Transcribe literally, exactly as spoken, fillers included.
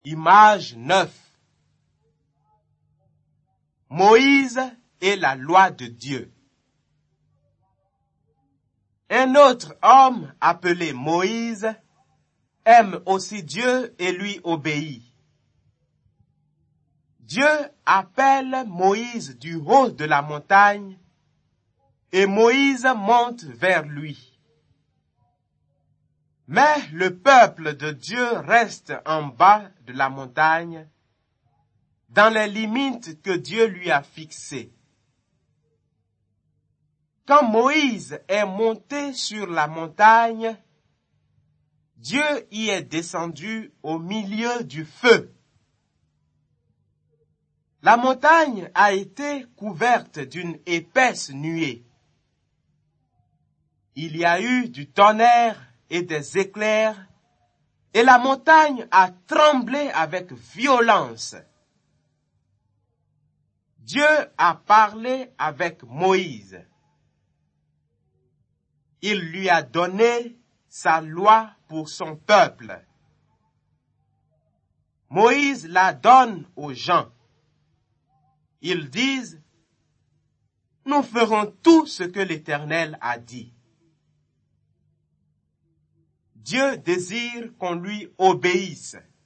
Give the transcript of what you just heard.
Image neuf. Moïse et la loi de Dieu. Un autre homme appelé Moïse aime aussi Dieu et lui obéit. Dieu appelle Moïse du haut de la montagne et Moïse monte vers lui. Mais le peuple de Dieu reste en bas de la montagne, dans les limites que Dieu lui a fixées. Quand Moïse est monté sur la montagne, Dieu y est descendu au milieu du feu. La montagne a été couverte d'une épaisse nuée. Il y a eu du tonnerre et des éclairs, et la montagne a tremblé avec violence. Dieu a parlé avec Moïse. Il lui a donné sa loi pour son peuple. Moïse la donne aux gens. Ils disent, « Nous ferons tout ce que l'Éternel a dit. » Dieu désire qu'on lui obéisse.